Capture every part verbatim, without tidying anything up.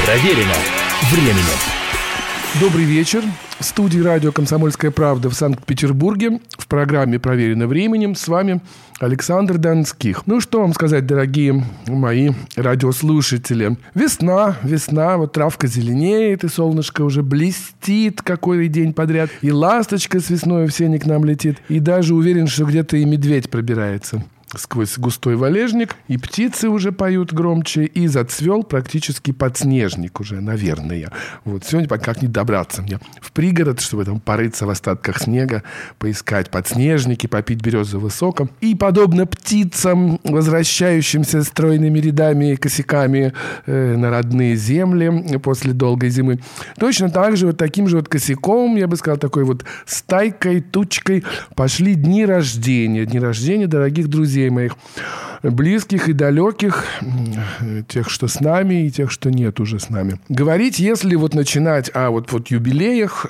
Проверено временем. Добрый вечер. В студии радио «Комсомольская правда» в Санкт-Петербурге. В программе «Проверено временем» с вами Александр Донских. Ну, что вам сказать, дорогие мои радиослушатели. Весна, весна, вот травка зеленеет, и солнышко уже блестит какой день подряд. И ласточка с весной в сене к нам летит. И даже уверен, что где-то и медведь пробирается сквозь густой валежник, и птицы уже поют громче, и зацвел практически подснежник уже, наверное. Вот сегодня как не добраться мне в пригород, чтобы там порыться в остатках снега, поискать подснежники, попить березового сока. И, подобно птицам, возвращающимся стройными рядами и косяками э, на родные земли после долгой зимы, точно так же, вот таким же вот косяком, я бы сказал, такой вот стайкой, тучкой пошли дни рождения. Дни рождения дорогих друзей моих, близких и далеких, тех, что с нами, и тех, что нет уже с нами. Говорить, если вот начинать о вот, вот юбилеях,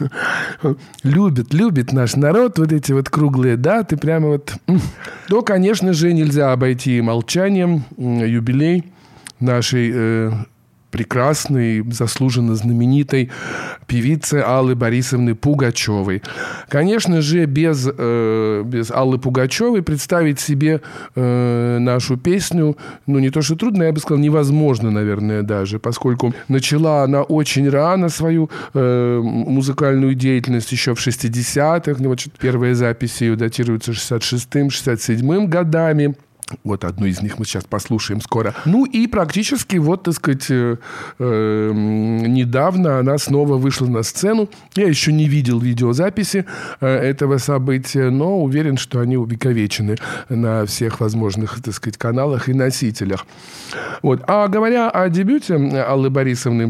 любит, любит наш народ вот эти вот круглые даты, прямо вот, то, конечно же, нельзя обойти молчанием юбилей нашей э, прекрасной, заслуженно знаменитой певицы Аллы Борисовны Пугачевой. Конечно же, без, э, без Аллы Пугачевой представить себе э, нашу песню, ну, не то что трудно, я бы сказал, невозможно, наверное, даже, поскольку начала она очень рано свою э, музыкальную деятельность, еще в шестидесятых. Вот первые записи ее датируются шестьдесят шестым - шестьдесят седьмым годами. Вот одну из них мы сейчас послушаем скоро. Ну и практически, вот, так сказать, э, э, недавно она снова вышла на сцену. Я еще не видел видеозаписи э, этого события, но уверен, что они увековечены на всех возможных, так сказать, каналах и носителях. Вот. А говоря о дебюте Аллы Борисовны,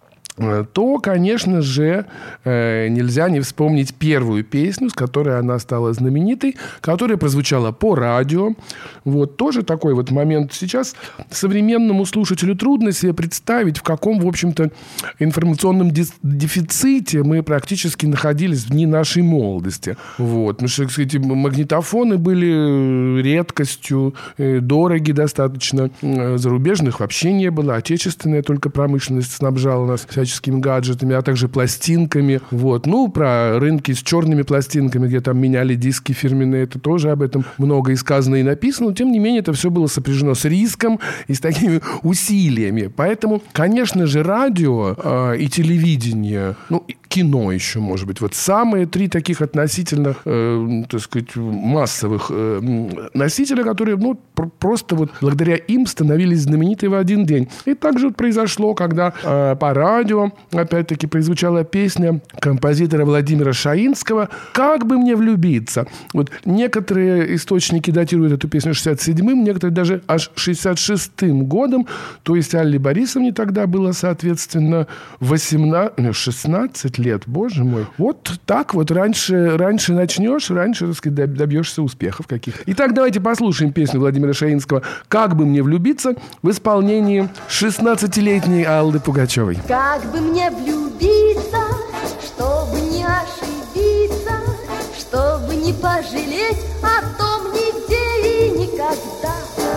то, конечно же, нельзя не вспомнить первую песню, с которой она стала знаменитой, которая прозвучала по радио. Вот тоже такой вот момент. Сейчас современному слушателю трудно себе представить, в каком, в общем-то, информационном дефиците мы практически находились в дни нашей молодости. Вот. Потому что, кстати, магнитофоны были редкостью, дороги достаточно. Зарубежных вообще не было. Отечественная только промышленность снабжала нас всяческими гаджетами, а также пластинками. Вот. Ну, про рынки с черными пластинками, где там меняли диски фирменные, это тоже об этом много и сказано, и написано. Но, тем не менее, это все было сопряжено с риском и с такими усилиями. Поэтому, конечно же, радио э, и телевидение, ну, и кино еще, может быть, вот самые три таких относительно, э, так сказать, массовых э, носителя, которые, ну, пр- просто вот благодаря им становились знамениты в один день. И так же вот произошло, когда э, по радио опять-таки прозвучала песня композитора Владимира Шаинского «Как бы мне влюбиться». Вот некоторые источники датируют эту песню шестьдесят седьмым, некоторые даже аж шестьдесят шестым годом. То есть Алле Борисовне тогда было, соответственно, восемнадцать, шестнадцать лет. Боже мой. Вот так вот раньше, раньше начнешь, раньше, так сказать, добьешься успехов каких-то. Итак, давайте послушаем песню Владимира Шаинского «Как бы мне влюбиться» в исполнении шестнадцатилетней Аллы Пугачевой. Как бы мне влюбиться, чтобы не ошибиться, чтобы не пожалеть о том нигде и никогда,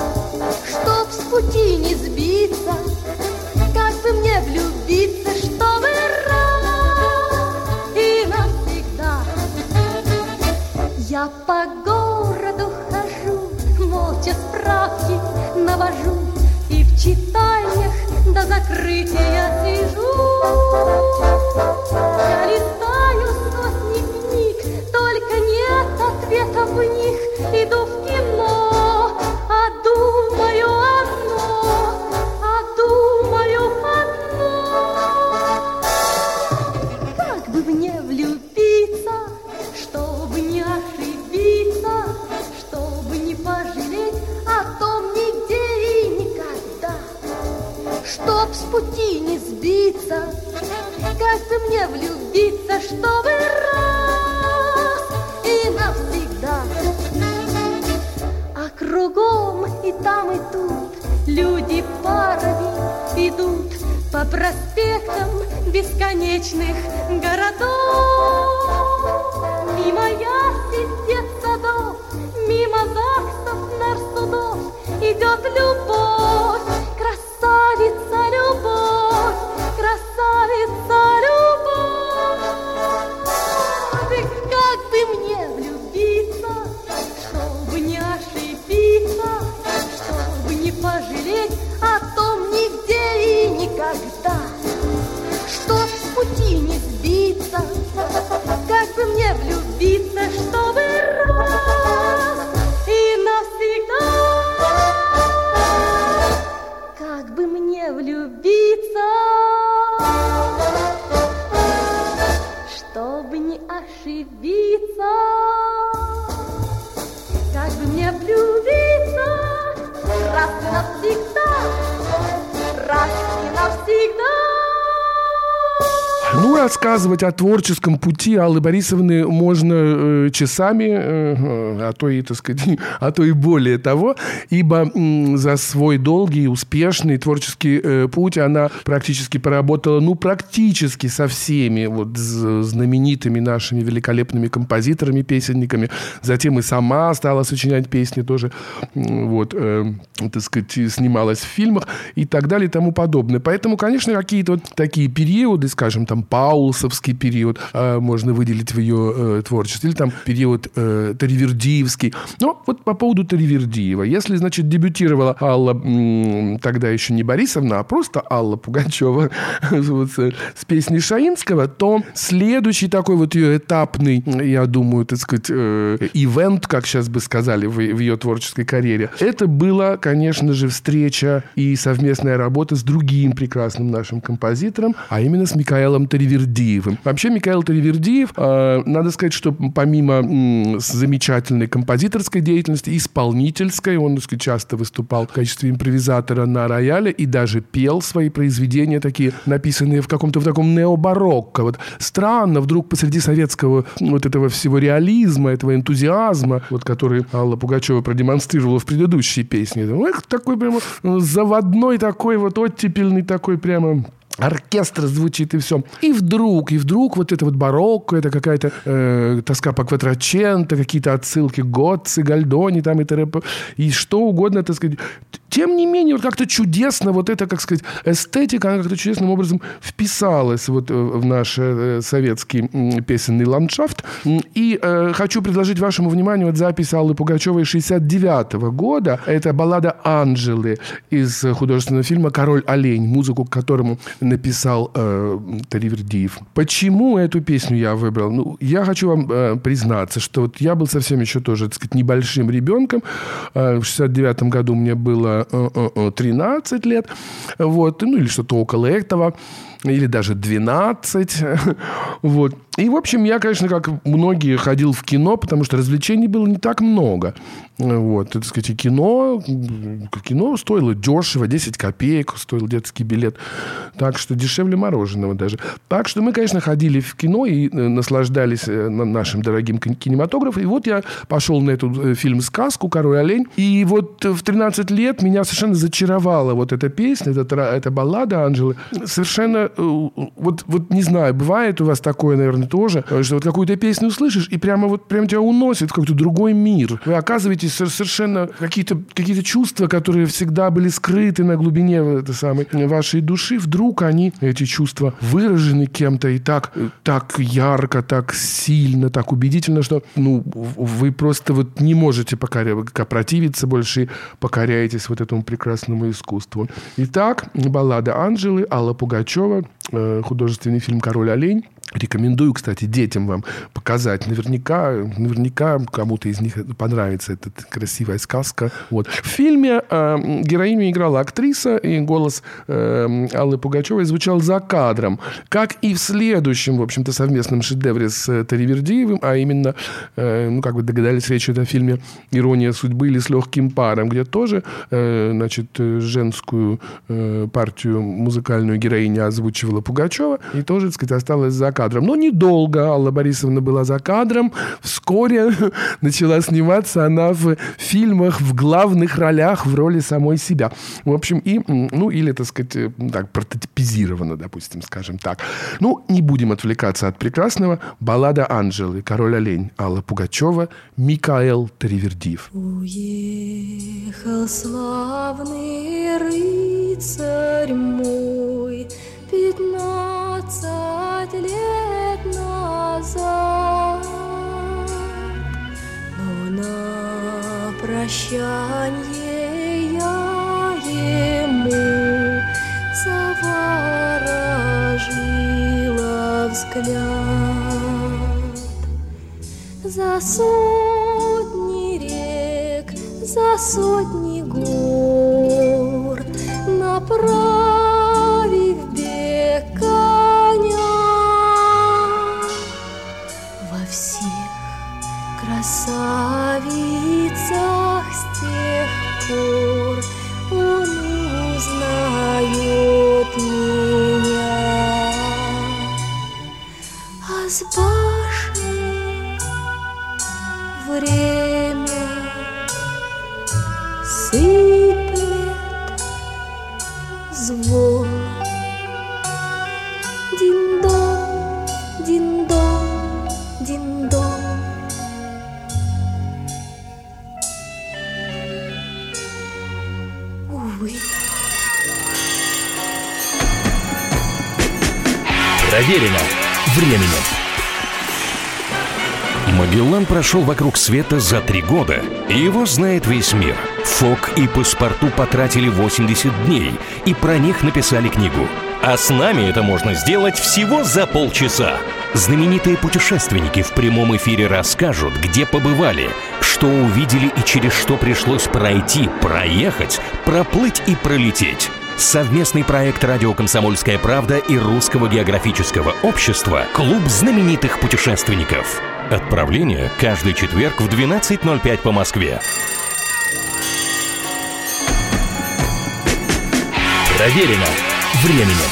чтоб с пути не сбиться, как бы мне влюбиться, чтобы раз и навсегда. Я по городу хожу, молча справки навожу, и в читальнях до закрытия сижу. Я листаю сотни книг, только нет ответов в них. Иду в кино, а думаю одно, а думаю одно. Как бы мне влюбиться, чтобы не ошибиться, чтобы не пожалеть о том нигде и никогда, чтоб с пути не сбиться, как бы мне влюбиться, чтобы раз и навсегда. А кругом и там, и тут люди парами идут по проспектам бесконечных городов. Мимо ясен детсадов, мимо ЗАГСов, нарсудов идет любовь, красавица любовь. рассказывать о творческом пути Аллы Борисовны можно э, часами, э, а то и, так сказать, а то и более того, ибо э, за свой долгий, успешный творческий э, путь она практически поработала, ну, практически со всеми вот знаменитыми нашими великолепными композиторами, песенниками. Затем и сама стала сочинять песни тоже, вот, э, так сказать, снималась в фильмах и так далее и тому подобное. Поэтому, конечно, какие-то вот такие периоды, скажем, там, паулсовский период э, можно выделить в ее э, творчестве, или там период э, таривердиевский. Но вот по поводу Таривердиева. Если, значит, дебютировала Алла, м, тогда еще не Борисовна, а просто Алла Пугачева вот, с песней Шаинского, то следующий такой вот ее этапный, я думаю, так сказать, э, ивент, как сейчас бы сказали, в, в ее творческой карьере, это была, конечно же, встреча и совместная работа с другим прекрасным нашим композитором, а именно с Микаэлом Таривердиевым. Вообще, Микаэл Таривердиев, э, надо сказать, что помимо м, замечательной композиторской деятельности, исполнительской, он, так сказать, часто выступал в качестве импровизатора на рояле и даже пел свои произведения, такие, написанные в каком-то в таком необарокко. Вот странно, вдруг посреди советского вот этого всего реализма, этого энтузиазма, вот, который Алла Пугачева продемонстрировала в предыдущей песне. Эх, такой прямо заводной, такой вот оттепельный, такой прямо... оркестр звучит и все. И вдруг, и вдруг вот это вот барокко, это какая-то э, тоска по Кватраченто, какие-то отсылки к Гоцци, Гальдони там и т.р. и что угодно, так сказать. Тем не менее, вот как-то чудесно вот эта, как сказать, эстетика, она как-то чудесным образом вписалась вот в наш э, советский э, песенный ландшафт. И э, хочу предложить вашему вниманию вот запись Аллы Пугачевой шестьдесят девятого года. Это баллада Анжелы из художественного фильма «Король-олень», музыку к которому написал э, Таривердиев. Почему эту песню я выбрал? Ну, я хочу вам э, признаться, что вот я был совсем еще тоже, так сказать, небольшим ребенком. Э, в шестьдесят девятом году мне было э, э, тринадцать лет. Вот, ну, или что-то около этого. Или даже двенадцать. Вот. И, в общем, я, конечно, как многие, ходил в кино, потому что развлечений было не так много. Вот. Так сказать, и кино, кино стоило дешево, десять копеек стоил детский билет. Так что дешевле мороженого даже. Так что мы, конечно, ходили в кино и наслаждались нашим дорогим кинематографом. И вот я пошел на эту фильм-сказку «Король-олень». И вот в тринадцать лет меня совершенно зачаровала вот эта песня, эта, эта баллада Анжелы. Совершенно, вот, вот не знаю, бывает у вас такое, наверное, тоже, что вот какую-то песню услышишь, и прямо вот прямо тебя уносит в какой-то другой мир. Вы оказываетесь совершенно какие-то, какие-то чувства, которые всегда были скрыты на глубине этой самой вашей души, вдруг они, эти чувства, выражены кем-то и так, так ярко, так сильно, так убедительно, что ну, вы просто вот не можете покоря... противиться больше и покоряетесь вот этому прекрасному искусству. Итак, баллада Анжелы, Алла Пугачева, художественный фильм «Король-олень». Рекомендую, кстати, детям вам показать. Наверняка, наверняка кому-то из них понравится эта красивая сказка. Вот. В фильме э, героиню играла актриса, и голос э, Аллы Пугачевой звучал за кадром. Как и в следующем, в общем-то, совместном шедевре с Таривердиевым, а именно, э, ну, как вы догадались, речь идет о фильме «Ирония судьбы» или «С легким паром», где тоже, э, значит, женскую э, партию музыкальную героиню озвучивала Пугачева, и тоже, так сказать, осталась за кадром. Но недолго Алла Борисовна была за кадром. Вскоре начала сниматься она в фильмах в главных ролях в роли самой себя. В общем, и, ну, или, так сказать, так, прототипизировано, допустим, скажем так. Ну, не будем отвлекаться от прекрасного. Баллада Анжелы, «Король-олень», Алла Пугачева, Микаэл Таривердиев. Уехал славный рыцарь мой, пятнадцать лет назад, но на прощанье я ему заворожила взгляд. За сотни рек, за сотни гор направив бег коня, во всех красавицах с тех пор он узнает меня. с башни время сыплет звон. Дин-дон, дин-дон, дин-дон. Увы. Проверено временем. Магеллан прошел вокруг света за три года, и его знает весь мир. Фок и Паспарту потратили восемьдесят дней, и про них написали книгу. А с нами это можно сделать всего за полчаса. Знаменитые путешественники в прямом эфире расскажут, где побывали, что увидели и через что пришлось пройти, проехать, проплыть и пролететь. Совместный проект «Радио Комсомольская правда» и Русского географического общества «Клуб знаменитых путешественников». Отправление каждый четверг в двенадцать ноль пять по Москве. Проверено временем.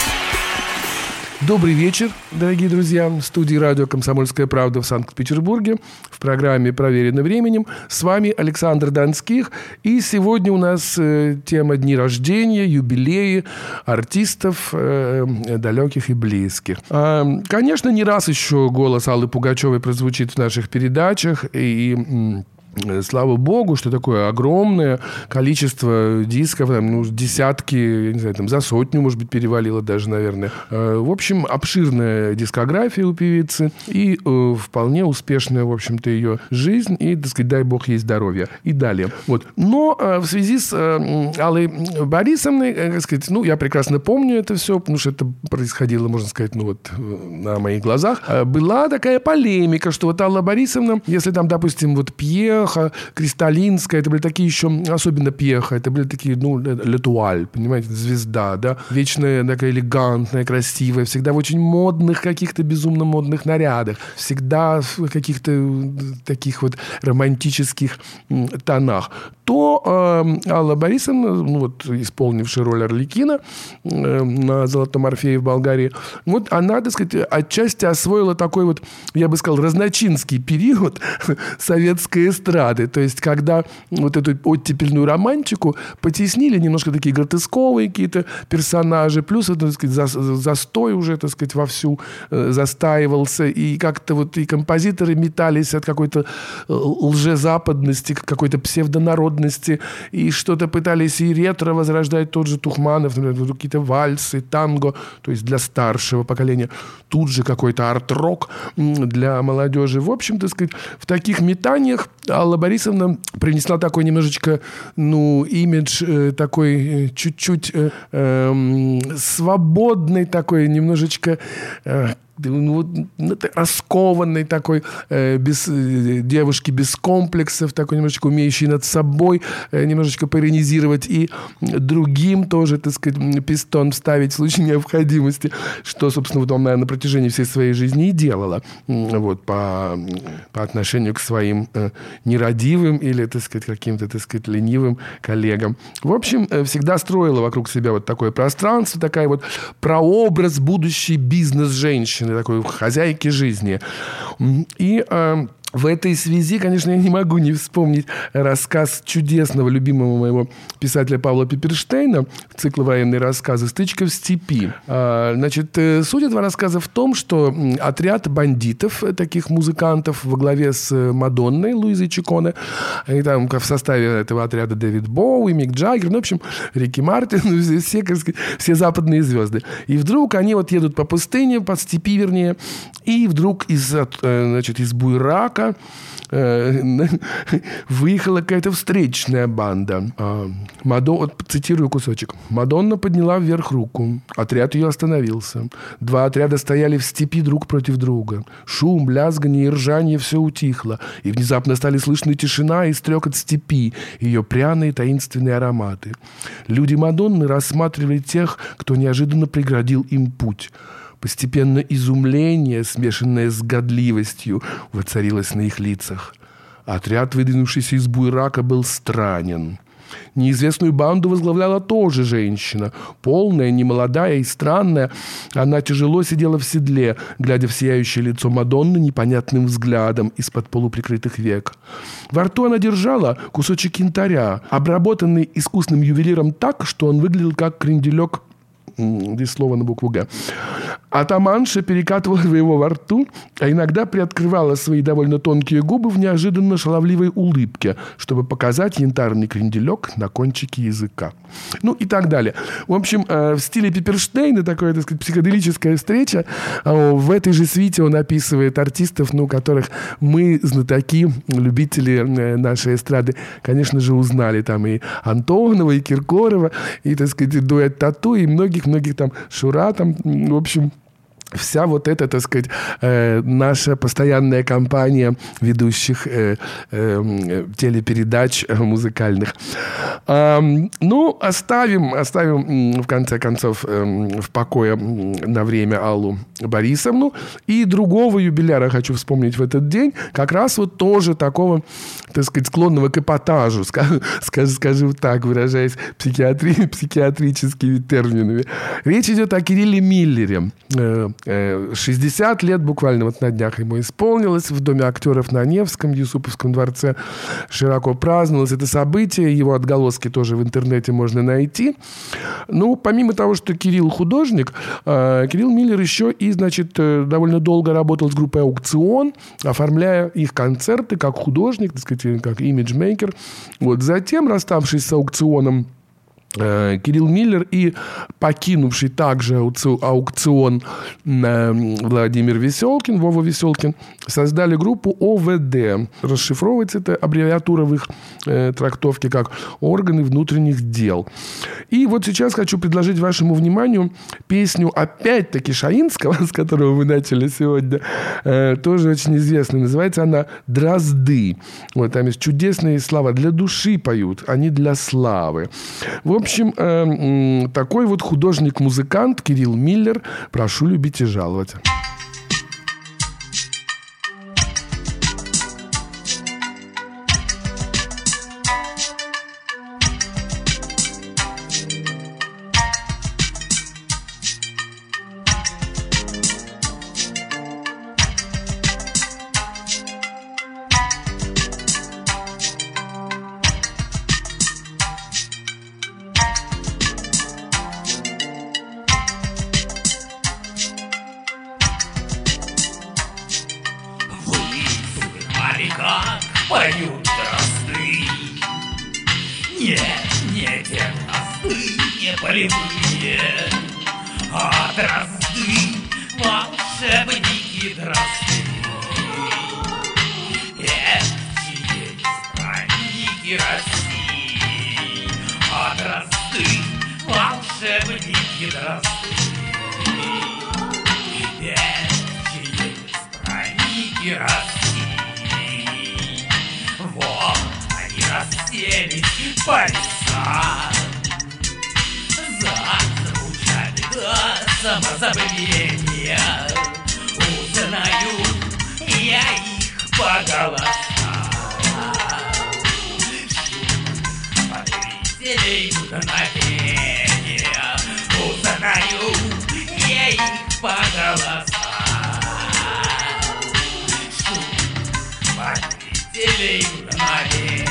Добрый вечер, дорогие друзья. В студии радио «Комсомольская правда» в Санкт-Петербурге. В программе «Проверено временем». С вами Александр Донских. И сегодня у нас э, тема дни рождения, юбилеи артистов э, далеких и близких. А, конечно, не раз еще голос Аллы Пугачевой прозвучит в наших передачах. И... Слава богу, что такое огромное количество дисков, там, ну, десятки, я не знаю, там, за сотню, может быть, перевалило даже, наверное. В общем, обширная дискография у певицы и э, вполне успешная, в общем-то, ее жизнь. И, так сказать, дай бог ей здоровья. И далее. Вот. Но э, в связи с э, Аллой Борисовной, э, как сказать, ну, я прекрасно помню это все, потому что это происходило, можно сказать, ну, вот, на моих глазах. Была такая полемика, что вот Алла Борисовна, если там, допустим, вот Пьеха, Кристалинская, это были такие еще, особенно Пьеха, это были такие, ну, летуаль, понимаете, звезда, да, вечная такая элегантная, красивая, всегда в очень модных, каких-то безумно модных нарядах, всегда в каких-то таких вот романтических тонах, то э, Алла Борисовна, ну, вот, исполнившая роль Арлекина э, на «Золотом Орфее» в Болгарии, вот она, так сказать, отчасти освоила такой вот, я бы сказал, разночинский период советской эстрады. То есть, когда вот эту оттепельную романтику потеснили немножко такие гротесковые какие-то персонажи, плюс, так сказать, за, застой уже, так сказать, вовсю э, застаивался, и как-то вот и композиторы метались от какой-то лжезападности, какой-то псевдонародности, и что-то пытались и ретро возрождать, тот же Тухманов, например, какие-то вальсы, танго, то есть для старшего поколения, тут же какой-то арт-рок для молодежи. В общем, так сказать, в таких метаниях Алла Борисовна принесла такой немножечко, ну, имидж э, такой э, чуть-чуть э, э, свободный, такой немножечко... Э, ну, раскованной такой, э, без, э, девушки без комплексов, такой немножечко умеющей над собой э, немножечко поиронизировать и другим тоже, так сказать, пистон вставить в случае необходимости, что, собственно, вот она на протяжении всей своей жизни и делала, вот, по, по отношению к своим э, нерадивым или, так сказать, каким-то, так сказать, ленивым коллегам. В общем, э, всегда строила вокруг себя вот такое пространство, такая вот прообраз будущей бизнес-женщины, такой хозяйки жизни. И э, в этой связи, конечно, я не могу не вспомнить рассказ чудесного, любимого моего писателя Павла Пепперштейна, цикла «Военные рассказы» «Стычка в степи». А, значит, суть этого рассказа в том, что отряд бандитов, таких музыкантов, во главе с Мадонной, Луизой Чиконе, и там в составе этого отряда Дэвид Боуи, Мик Джаггер, ну, в общем, Рики Мартин, все, как сказать, все западные звезды. И вдруг они вот едут по пустыне, по степи, вернее, и вдруг из, значит, из буйрака выехала какая-то встречная банда. Мадон, вот цитирую кусочек. «Мадонна подняла вверх руку. Отряд ее остановился. Два отряда стояли в степи друг против друга. Шум, лязганье и ржание все утихло. И внезапно стали слышны тишина и стрекот степи, ее пряные таинственные ароматы. Люди Мадонны рассматривали тех, кто неожиданно преградил им путь. Постепенно изумление, смешанное с годливостью, воцарилось на их лицах. Отряд, выдвинувшийся из буйрака, был странен. Неизвестную банду возглавляла тоже женщина. Полная, немолодая и странная. Она тяжело сидела в седле, глядя в сияющее лицо Мадонны непонятным взглядом из-под полуприкрытых век. Во рту она держала кусочек янтаря, обработанный искусным ювелиром так, что он выглядел как кренделек. Здесь слово на букву «Г». Атаманша перекатывала его во рту, а иногда приоткрывала свои довольно тонкие губы в неожиданно шаловливой улыбке, чтобы показать янтарный кренделек на кончике языка. Ну и так далее. В общем, в стиле Пепперштейна такая, так сказать, психоделическая встреча. В этой же свите он описывает артистов, ну, которых мы, знатоки, любители нашей эстрады, конечно же, узнали. Там и Антонова, и Киркорова, и, так сказать, дуэт Тату, и многих-многих там Шура, там, в общем... Вся вот эта, так сказать, э, наша постоянная компания ведущих э, э, телепередач э, музыкальных. Э, ну, оставим, оставим, в конце концов, э, в покое на время Аллу Борисовну. И другого юбиляра хочу вспомнить в этот день. Как раз вот тоже такого, так сказать, склонного к эпатажу, скажем, скажем так, выражаясь психиатри, психиатрическими терминами. Речь идет о Кирилле Миллере. шестьдесят лет буквально вот на днях ему исполнилось. В Доме актеров на Невском, Юсуповском дворце широко праздновалось это событие. Его отголоски тоже в интернете можно найти. Ну, помимо того, что Кирилл художник, Кирилл Миллер еще и, значит, довольно долго работал с группой «Аукцион», оформляя их концерты как художник, так сказать, как имиджмейкер. Вот. Затем, расставшись с «Аукционом», Кирилл Миллер и покинувший также аукцион Владимир Веселкин, Вова Веселкин, создали группу О В Д. Расшифровывается это аббревиатура в их э, трактовке как «Органы внутренних дел». И вот сейчас хочу предложить вашему вниманию песню опять-таки Шаинского, с которого мы начали сегодня, э, тоже очень известная. Называется она «Дрозды». Вот там есть чудесные слова. Для души поют, а не для славы. В В общем, э, такой вот художник-музыкант Кирилл Миллер. Прошу любить и жаловать. Как поют дрозды. Нет, не те дрозды, не полевые, а дрозды, волшебники дрозды. Эти странники России, а дрозды, волшебники дрозды. Эти странники России. Вот они расселись по лесам, зазвучали до самозабвения. Узнаю я их по голосам. Шум зрителей мгновения. Узнаю я их по голосам. Зрителей мгновения.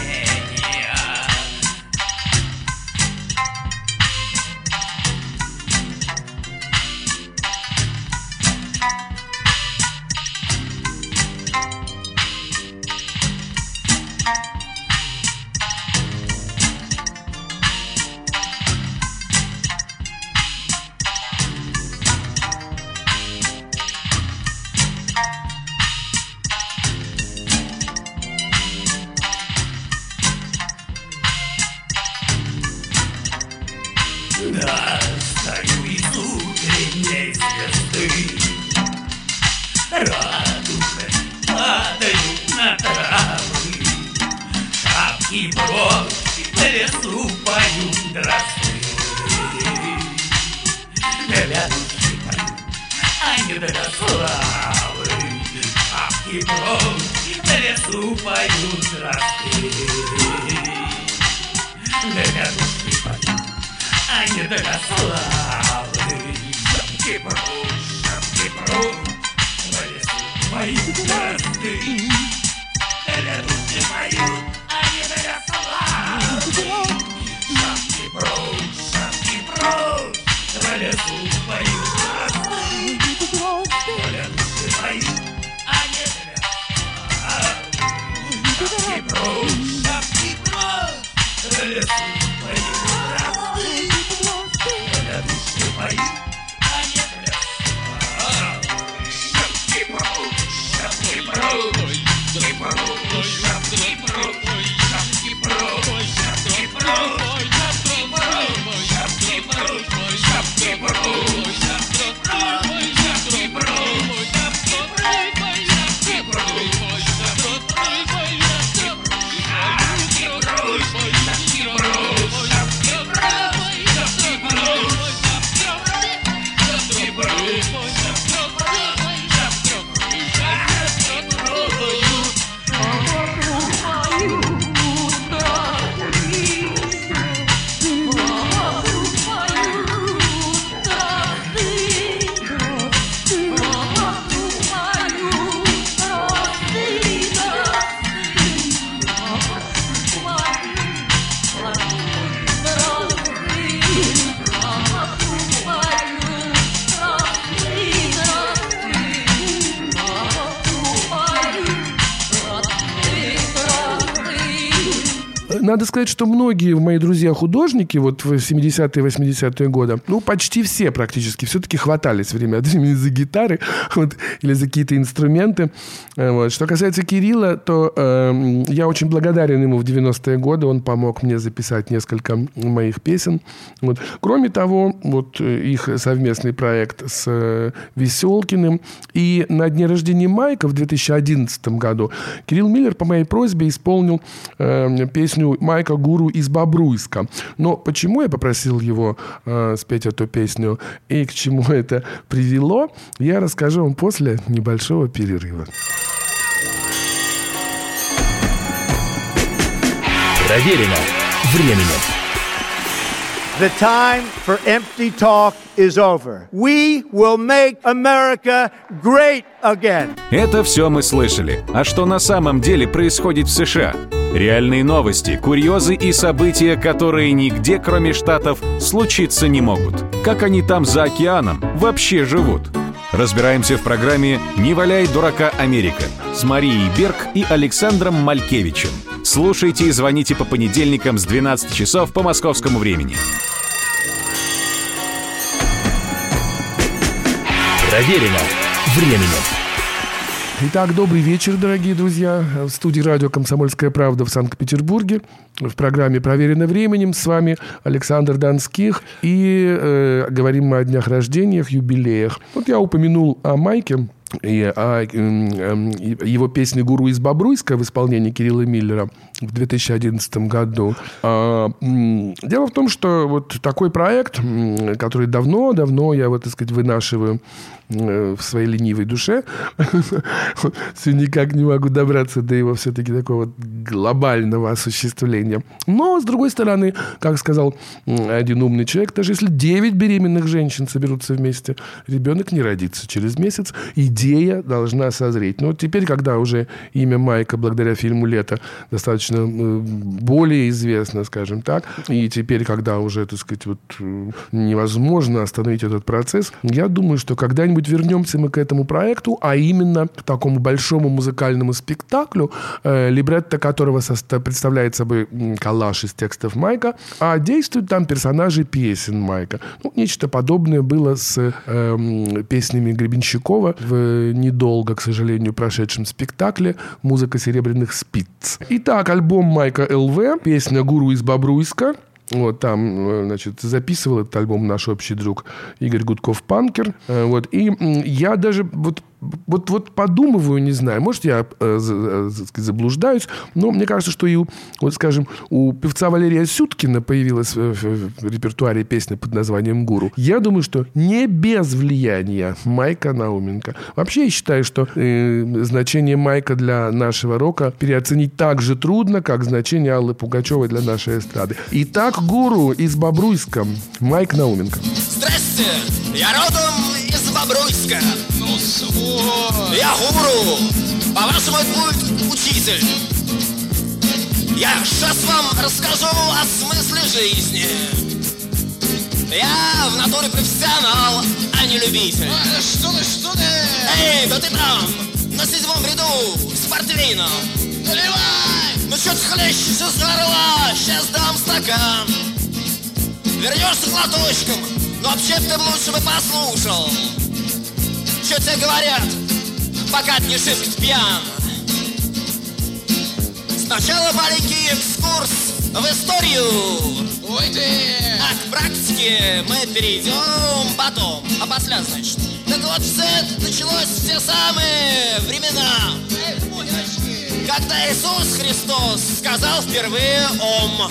Достаю из утренней звезды, радуга падают на травы, шапки прочь на лесу поют дрозды. Для души поют, а не для славы. Шапки прочь на лесу поют дрозды. Для а не для славы. Шапки-пру, шапки-пру, в лесу поют дрозды. Для души поют, а не для славы. Шапки-пру, шапки-пру, в лесу поют дрозды. Для души поют, а не для славы. Шапки-пру, шапки-пру, в лесу поют дрозды. Для души поют, а не для славы. Шапки-пру, шапки-пру, шапки-пру, шапки-пру, шапки-пру, шапки-пру, шапки-пру, шапки-пру, Надо сказать, что многие мои друзья-художники вот в семидесятые, восьмидесятые годы, ну, почти все практически, все-таки хватались время от времени за гитары вот, или за какие-то инструменты. Вот. Что касается Кирилла, то э, я очень благодарен ему в девяностые годы. Он помог мне записать несколько моих песен. Вот. Кроме того, вот их совместный проект с э, Веселкиным. И на дне рождения Майка в две тысячи одиннадцатом году Кирилл Миллер по моей просьбе исполнил э, песню Майка «Гуру из Бобруйска». Но почему я попросил его э, спеть эту песню и к чему это привело, я расскажу вам после небольшого перерыва. Проверено временем. The time for empty talk is over. We will make America great again. Это все мы слышали. А что на самом деле происходит в США? Реальные новости, курьезы и события, которые нигде, кроме Штатов, случиться не могут. Как они там за океаном вообще живут? Разбираемся в программе «Не валяй дурака, Америка» с Марией Берг и Александром Малькевичем. Слушайте и звоните по понедельникам с двенадцати часов по московскому времени. Проверено временем. Итак, добрый вечер, дорогие друзья. В студии радио «Комсомольская правда» в Санкт-Петербурге. В программе «Проверено временем» с вами Александр Донских. И э, говорим мы о днях рождениях, юбилеях. Вот я упомянул о Майке и о э, э, его песне «Гуру из Бобруйска» в исполнении Кирилла Миллера в две тысячи одиннадцатом году. А, э, дело в том, что вот такой проект, который давно-давно я, вот, так сказать, вынашиваю в своей ленивой душе. Все никак не могу добраться до его все-таки такого глобального осуществления. Но, с другой стороны, как сказал один умный человек, даже если девять беременных женщин соберутся вместе, ребенок не родится через месяц. Идея должна созреть. Но вот теперь, когда уже имя Майка, благодаря фильму «Лето», достаточно более известно, скажем так, и теперь, когда уже, так сказать, вот, невозможно остановить этот процесс, я думаю, что когда-нибудь вернемся мы к этому проекту, а именно к такому большому музыкальному спектаклю, э, либретто которого состав, представляет собой коллаж из текстов Майка, а действуют там персонажи песен Майка. Ну, нечто подобное было с э, песнями Гребенщикова в недолго, к сожалению, прошедшем спектакле «Музыка серебряных спиц». Итак, альбом Майка эл-вэ, песня «Гуру из Бобруйска». Вот там, значит, записывал этот альбом наш общий друг Игорь Гудков-Панкер. Вот. И я даже вот вот, вот подумываю, не знаю, может, я э, за, заблуждаюсь, но мне кажется, что и, вот, скажем, у певца Валерия Сюткина появилась в, в, в репертуаре песня под названием «Гуру». Я думаю, что не без влияния Майка Науменко. Вообще, я считаю, что э, значение Майка для нашего рока переоценить так же трудно, как значение Аллы Пугачевой для нашей эстрады. Итак, «Гуру» из Бобруйска. Майк Науменко. Здрасте, я родом из Бобруйска. Ну, свой. Я гуру, по-вашему, это будет учитель. Я сейчас вам расскажу о смысле жизни. Я в натуре профессионал, а не любитель. А, что ты, что ты? Эй, да ты там, на седьмом ряду, с портвейном. Наливай! Ну чё ты хлещешь из горла, сейчас дам стакан. Вернешься глоточком, но вообще ты лучше бы послушал. Что тебе говорят, пока ты не шибко пьян? Сначала маленький экскурс в историю. Ой ты! А к практике мы перейдем потом. А после, значит. Так вот, все это началось в те самые времена, когда Иисус Христос сказал впервые «Ом».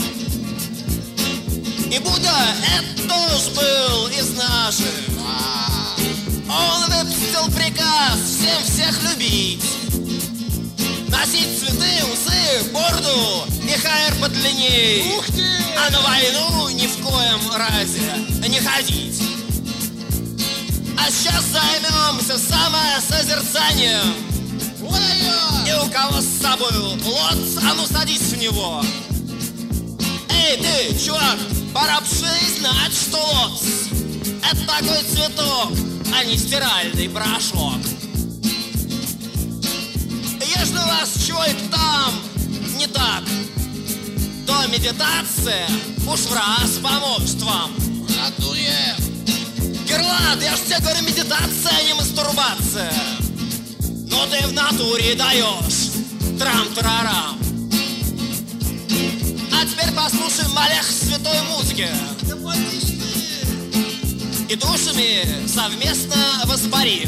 И Будда это тоже был из наших. Он выпустил приказ всем всех любить, носить цветы, усы, бороду и хайр подлинней. Ух ты! А на войну ни в коем разе не ходить. А сейчас займемся самосозерцанием. Вот ее! И у кого с собой лотс, а ну садись в него. Эй, ты, чувак, пора бы знать, что лотс — это такой цветок, а не стиральный порошок. Если у вас чего-то там не так, то медитация уж в раз поможет вам. В натуре! Герлат, я ж тебе говорю, медитация, а не мастурбация. Но ты в натуре даешь трам-тарарам. А теперь послушаем малех святой музыки. И душами совместно воспарим.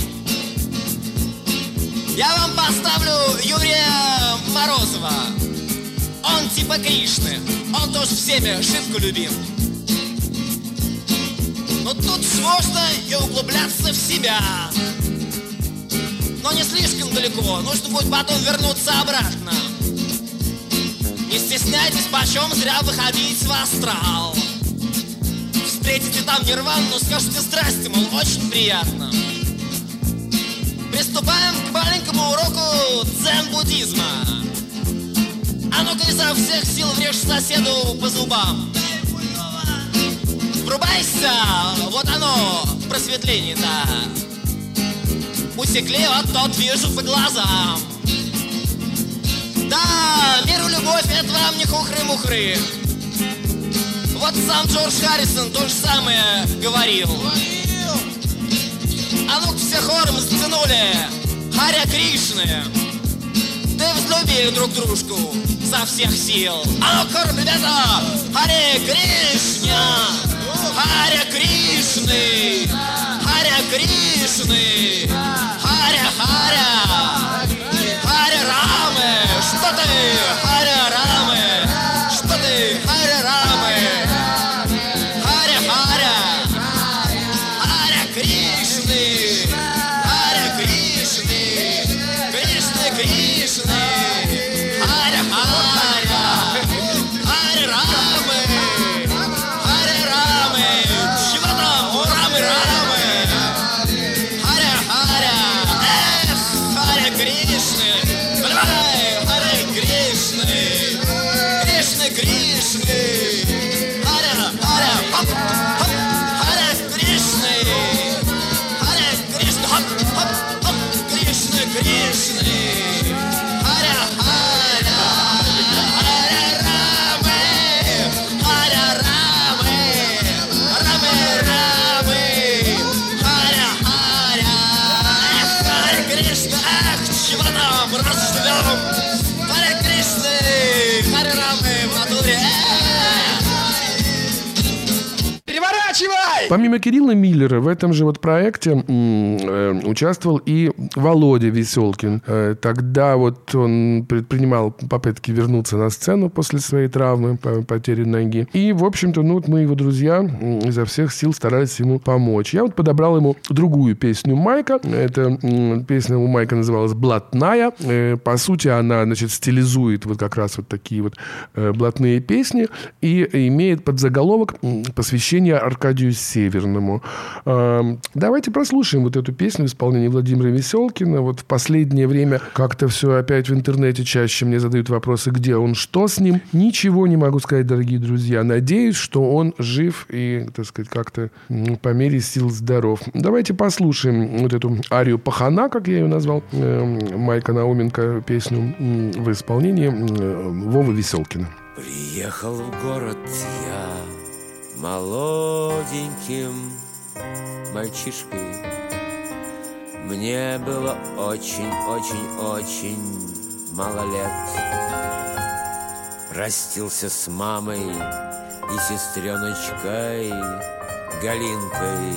Я вам поставлю Юрия Морозова. Он типа Кришны, он тоже всеми шибко любим. Но тут можно и углубляться в себя. Но не слишком далеко, нужно будет потом вернуться обратно. Не стесняйтесь почем зря выходить в астрал. Встретите там нирвану, скажете здрасте, мол, очень приятно. Приступаем к маленькому уроку дзен-буддизма. А ну-ка изо всех сил врежь соседу по зубам. Врубайся, вот оно, просветление-то. Усекли, вот тот вижу по глазам. Да, мир и любовь, это вам не хухры-мухры. Вот сам Джордж Харрисон то же самое говорил. А ну-ка все хором затянули Харе Кришны. Ты взлюбили друг дружку со всех сил. А ну хором, ребята, Харе Кришна, Харе Кришны, Харе Кришны, Харе Харе, Харе Рамы. Что ты, Харе Рамы? Что ты, Харе Рамы? Харе Харе, Харе Кришны, Харе Кришны, Кришны Кришны, Харе Харе, Харе Рамы, Харе Рамы. Чего там, Рамы Рамы? Харе Помимо Кирилла Миллера в этом же вот проекте м, э, участвовал и Володя Веселкин. Э, тогда вот он предпринимал попытки вернуться на сцену после своей травмы, по потери ноги. И, в общем-то, ну вот мы, его друзья, м, изо всех сил старались ему помочь. Я вот подобрал ему другую песню Майка. Эта м, песня у Майка называлась «Блатная». Э, по сути, она, значит, стилизует вот как раз вот такие вот э, блатные песни и имеет подзаголовок «Посвящение Аркадию Северному». Э, давайте прослушаем вот эту песню в исполнении Владимира Веселкина. Вот в последнее время как-то все опять в интернете чаще мне задают вопросы, где он, что с ним. Ничего не могу сказать, дорогие друзья. Надеюсь, что он жив и, так сказать, как-то ну, по мере сил здоров. Давайте послушаем вот эту арию «Пахана», как я ее назвал, э, Майка Науменко, песню э, в исполнении э, Вовы Веселкина. Приехал в город я молоденьким мальчишкой. Мне было очень-очень-очень мало лет. Простился с мамой и сестреночкой Галинкой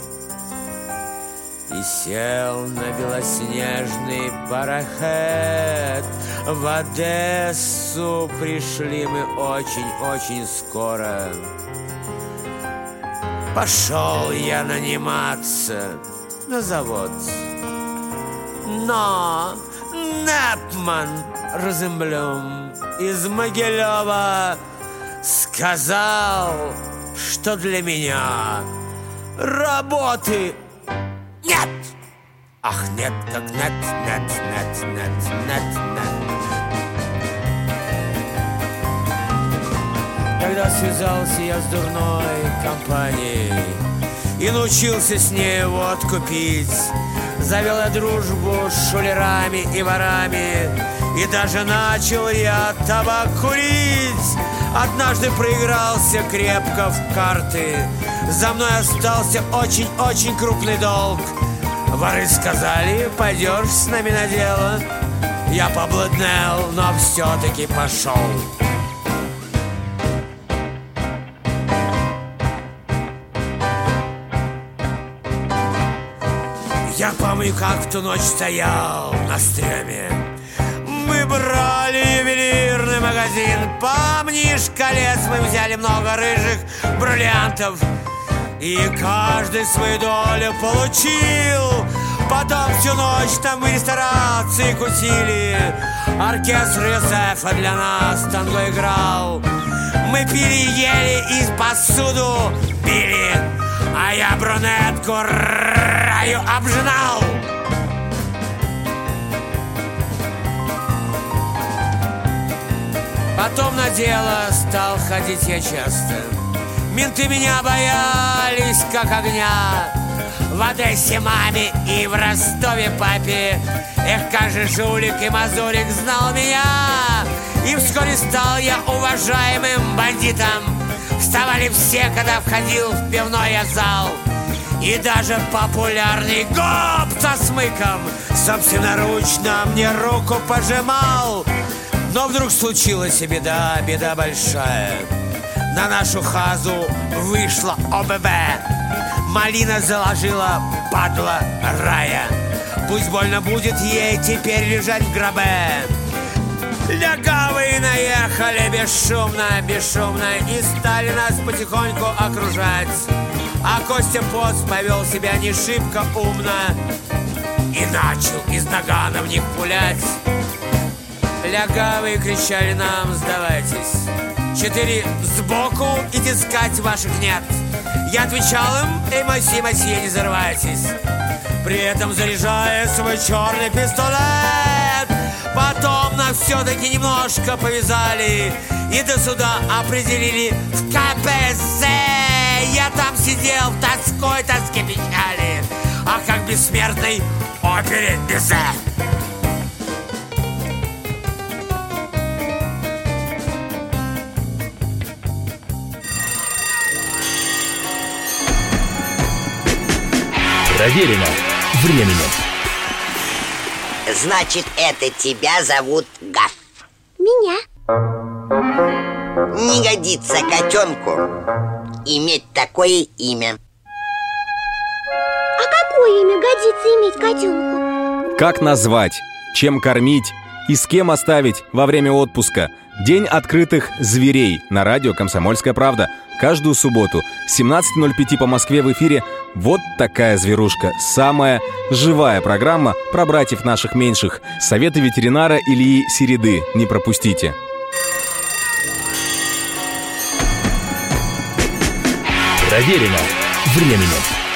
и сел на белоснежный пароход. В Одессу пришли мы очень-очень скоро. Пошел я наниматься на завод. Но Непман Розенблюм из Могилева сказал, что для меня работы нет. Ах, нет, как нет, нет, нет, нет, нет, нет. Тогда связался я с дурной компанией и научился с ней водку пить. Завел я дружбу с шулерами и ворами, и даже начал я табак курить. Однажды проигрался крепко в карты. За мной остался очень-очень крупный долг. Воры сказали, пойдешь с нами на дело. Я побледнел, но все-таки пошел. Я помню, как в ту ночь стоял на стреме. Мы брали ювелирный магазин. Помнишь, колец мы взяли много рыжих бриллиантов, и каждый свою долю получил. Потом всю ночь там в ресторации кутили. Оркестр Юзефа для нас танго играл. Мы пили, ели и посуду били, а я брюнетку раю обжинал. Потом на дело стал ходить я часто. Менты меня боялись как огня. В Одессе маме и в Ростове папе. Эх, как же жулик и мазурик знал меня. И вскоре стал я уважаемым бандитом. Вставали все, когда входил в пивной я зал. И даже популярный гоп со смыком собственноручно мне руку пожимал. Но вдруг случилась и беда, беда большая. На нашу хазу вышла ОББ. Малина заложила, падла рая. Пусть больно будет ей теперь лежать в гробе. Лягавые наехали бесшумно, бесшумно и стали нас потихоньку окружать. А Костя Поц повел себя не шибко умно и начал из нагана в них пулять. Лягавые кричали нам: сдавайтесь. Четыре сбоку и дискать ваших нет. Я отвечал им: эй, мосье, мосье, не взрывайтесь. При этом заряжая свой черный пистолет. Потом нас все-таки немножко повязали и до суда определили в ка пэ зэ. Я там сидел в тоской, тоске, печали, а как бессмертный опере Бизе. Проверено временем. Значит, это тебя зовут Гаф? Меня. Не годится котенку иметь такое имя. имя годится иметь котенку? Как назвать, чем кормить и с кем оставить во время отпуска? День открытых зверей на радио «Комсомольская правда». Каждую субботу с семнадцати ноль пять по Москве в эфире «Вот такая зверушка». Самая живая программа про братьев наших меньших. Советы ветеринара Ильи Середы. Не пропустите. Проверено временем.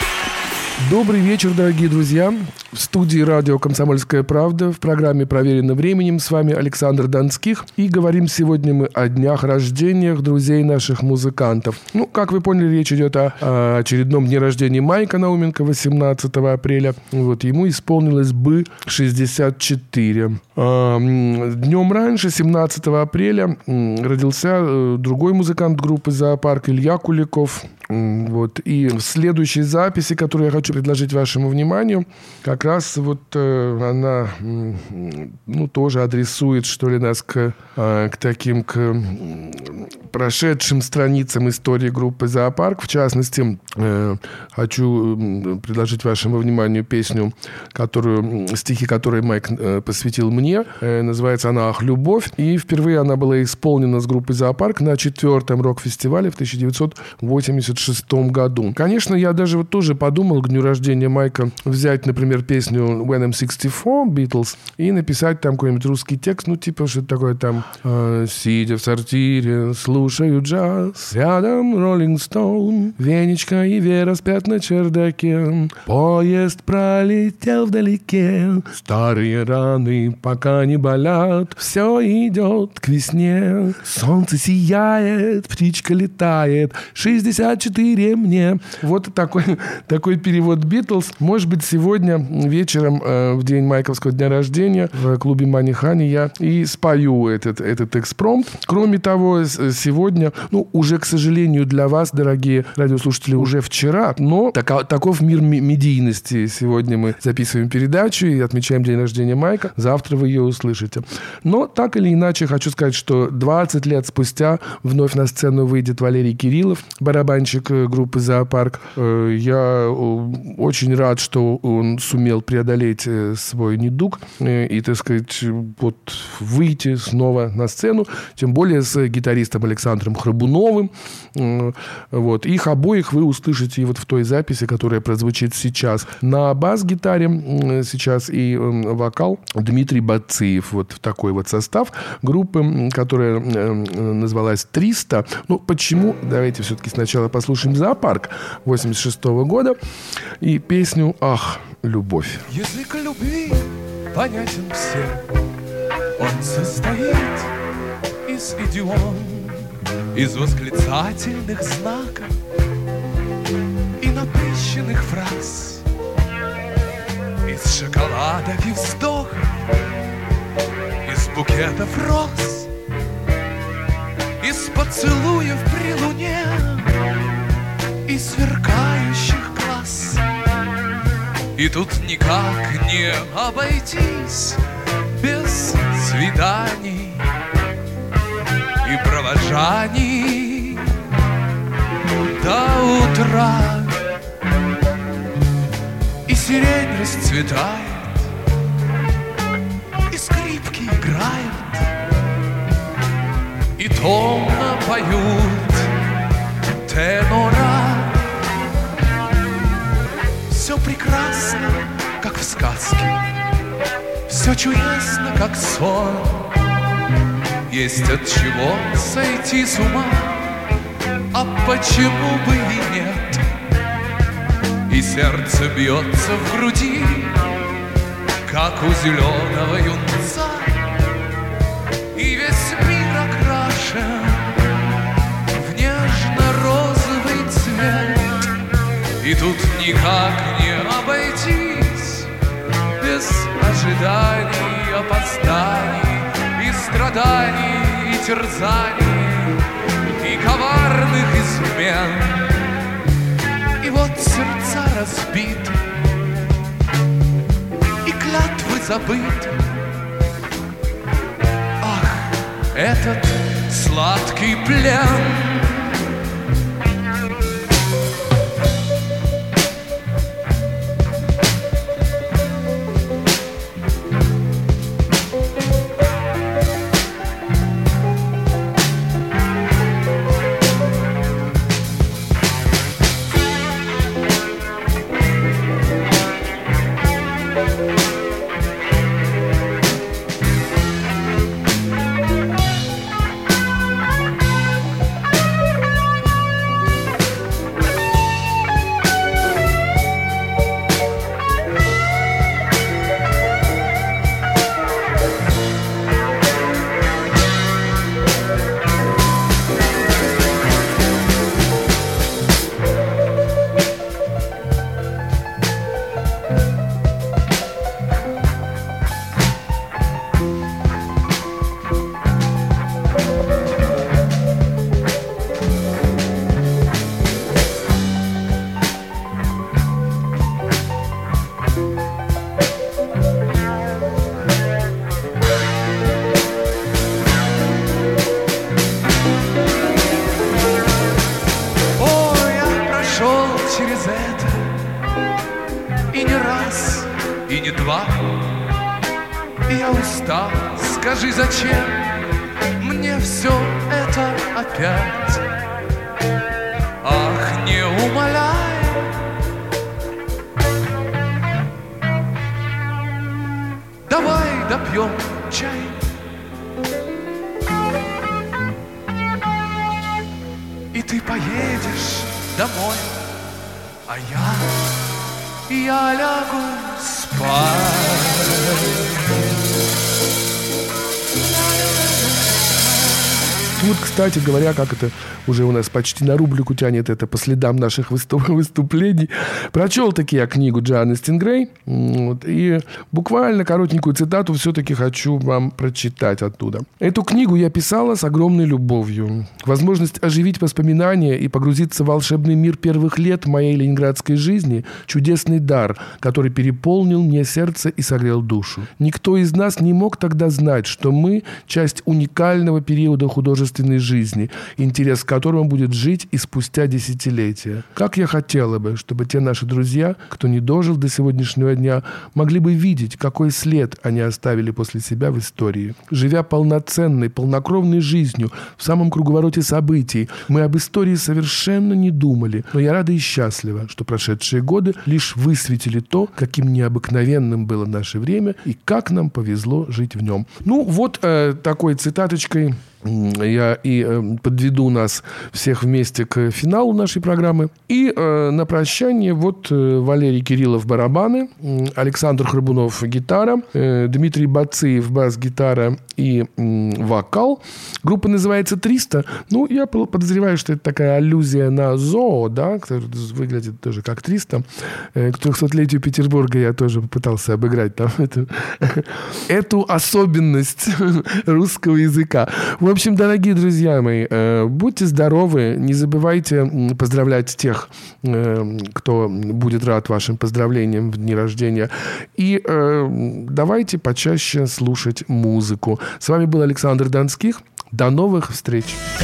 Добрый вечер, дорогие друзья. В студии радио «Комсомольская правда» в программе «Проверено временем» с вами Александр Донских. И говорим сегодня мы о днях рождениях друзей наших музыкантов. Ну, как вы поняли, речь идет о, о очередном дне рождения Майка Науменко, восемнадцатого апреля. Вот, ему исполнилось бы шестьдесят четыре. А, днем раньше, семнадцатого апреля, родился другой музыкант группы «Зоопарк» Илья Куликов. Вот. И в следующей записи, которую я хочу предложить вашему вниманию, как раз вот э, она, ну, тоже адресует, что ли, нас к, э, к таким, к прошедшим страницам истории группы «Зоопарк». В частности, э, хочу предложить вашему вниманию песню, которую, стихи которой Майк э, посвятил мне. Э, называется она «Ах, любовь». И впервые она была исполнена с группой «Зоопарк» на четвертом рок-фестивале в тысяча девятьсот восемьдесят шестом году. Конечно, я даже вот тоже подумал к дню рождения Майка взять, например, песню «When I'm sixty-four» Beatles и написать там какой-нибудь русский текст, ну, типа, что-то такое там э, «Сидя в сортире, слушаю джаз, рядом Роллинг Стоун, Венечка и Вера спят на чердаке, поезд пролетел вдалеке, старые раны пока не болят, все идет к весне, солнце сияет, птичка летает, шестьдесят четыре мне». Вот такой, такой перевод Битлз. Может быть, сегодня вечером, э, в день майковского дня рождения, в клубе Манихани я и спою этот, этот экспромт. Кроме того, сегодня, ну, уже, к сожалению, для вас, дорогие радиослушатели, уже вчера, но так, таков мир медийности. Сегодня мы записываем передачу и отмечаем день рождения Майка. Завтра вы ее услышите. Но так или иначе, хочу сказать, что двадцать лет спустя вновь на сцену выйдет Валерий Кириллов, барабанщик группы «Зоопарк». Я очень рад, что он сумел преодолеть свой недуг и, так сказать, вот выйти снова на сцену, тем более с гитаристом Александром Храбуновым. Вот. Их обоих вы услышите вот в той записи, которая прозвучит сейчас. На бас-гитаре сейчас и вокал Дмитрий Бациев. Вот такой вот состав группы, которая называлась «триста». Ну, почему? Давайте все-таки сначала послушаем «Зоопарк» восемьдесят шестого года и песню «Ах, любовь». Язык любви понятен всем. Он состоит из идиом, из восклицательных знаков и напыщенных фраз, из шоколадок и вздохов, из букетов роз, из поцелуев при луне и сверкающих глаз. И тут никак не обойтись без свиданий и провожаний до утра. И сирень расцветает, и скрипки играют, и томно поют тенора. Все прекрасно, как в сказке, все чудесно, как сон. Есть от чего сойти с ума, а почему бы и нет? И сердце бьется в груди, как у зеленого юнца, и весь мир окрашен в нежно-розовый цвет. И тут никак не обойтись без ожиданий, опозданий, и страданий, и терзаний, и коварных измен. И вот сердца разбиты, и клятвы забыты. Ах, этот сладкий плен! через это. И не раз, и не два. И я устал, скажи, зачем мне все это опять? Ах, не умоляй. Давай допьем чай. И ты поедешь домой, а я, я лягу спать. Вот, кстати говоря, как это уже у нас почти на рубрику тянет это по следам наших выступ- выступлений. Прочел таки я книгу Джоанны Стингрей. Вот, и буквально коротенькую цитату все-таки хочу вам прочитать оттуда. Эту книгу я писала с огромной любовью. Возможность оживить воспоминания и погрузиться в волшебный мир первых лет моей ленинградской жизни – чудесный дар, который переполнил мне сердце и согрел душу. Никто из нас не мог тогда знать, что мы – часть уникального периода художественной жизни, интерес к которому будет жить и спустя десятилетия. Как я хотела бы, чтобы те наши друзья, кто не дожил до сегодняшнего дня, могли бы видеть, какой след они оставили после себя в истории. Живя полноценной, полнокровной жизнью в самом круговороте событий, мы об истории совершенно не думали, но я рада и счастлива, что прошедшие годы лишь высветили то, каким необыкновенным было наше время и как нам повезло жить в нем. Ну, вот э, такой цитаточкой я и э, подведу нас всех вместе к финалу нашей программы. И э, на прощание вот э, Валерий Кириллов барабаны, э, Александр Храбунов гитара, э, Дмитрий Бациев бас-гитара и э, вокал. Группа называется триста. Ну, я подозреваю, что это такая аллюзия на Зоо, да, который выглядит тоже как триста. Э, к трехсотлетию Петербурга я тоже попытался обыграть там эту, эту особенность русского языка. В общем, дорогие друзья мои, э, будьте здоровы, не забывайте поздравлять тех, э, кто будет рад вашим поздравлениям в дни рождения. И э, давайте почаще слушать музыку. С вами был Александр Донских. До новых встреч!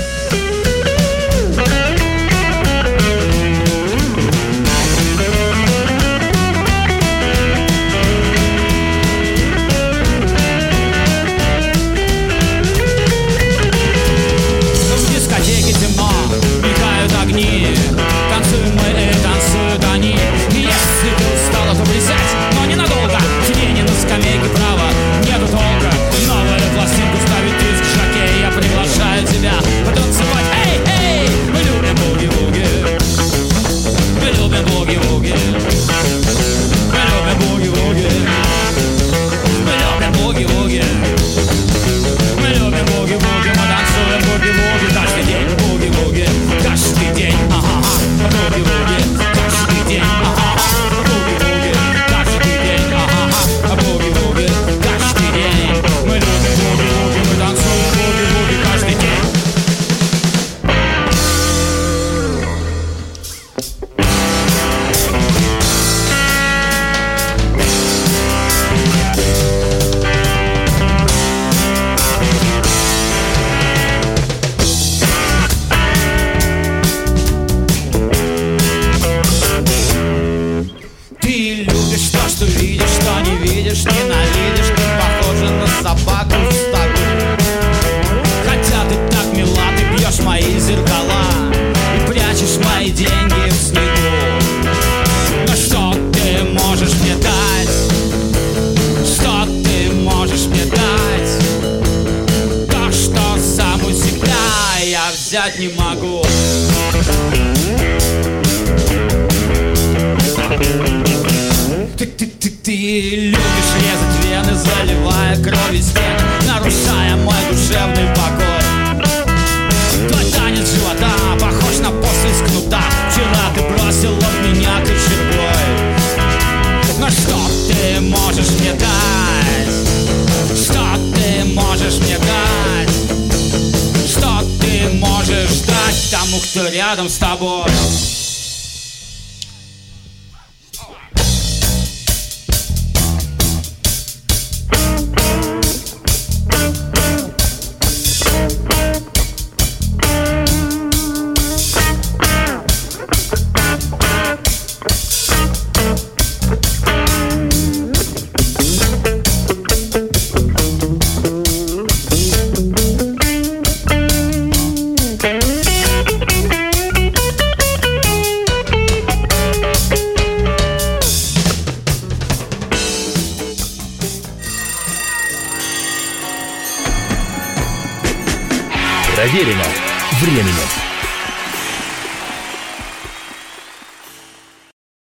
Огни. Танцуем мы и танцуют они. И если ты устала, то присядь, но ненадолго. Сиденье на скамейке право, нету толка. Новую пластинку ставит диск жокей. Я приглашаю тебя потанцевать. Эй, эй, мы любим буги-вуги. Мы любим буги-вуги. Мы любим буги-вуги. Мы любим буги-вуги. Мы любим буги-вуги. Мы танцуем буги-вуги каждый день. Буги-вуги. Каждый день, ага, буги-вуги, каждый день, ага, буги-вуги, каждый день, ага, буги-вуги, каждый день. Мы любим буги-вуги, мы танцуем буги-вуги каждый день. Ненавидишь, ты похожа на собаку в стаду. Хотя ты так мила, ты бьешь мои зеркала и прячешь мои деньги в снегу. Но что ты можешь мне дать? Что ты можешь мне дать? То, что сам у себя я взять не могу. Ты, ты, ты, ты любишь резать вены, заливая кровь из стен, нарушая мой душевный покой. Твой танец живота похож на посвист кнута. Вчера ты бросил от меня кочергой. Но что ты можешь мне дать? Что ты можешь мне дать? Что ты можешь дать тому, кто рядом с тобой? Проверено временем.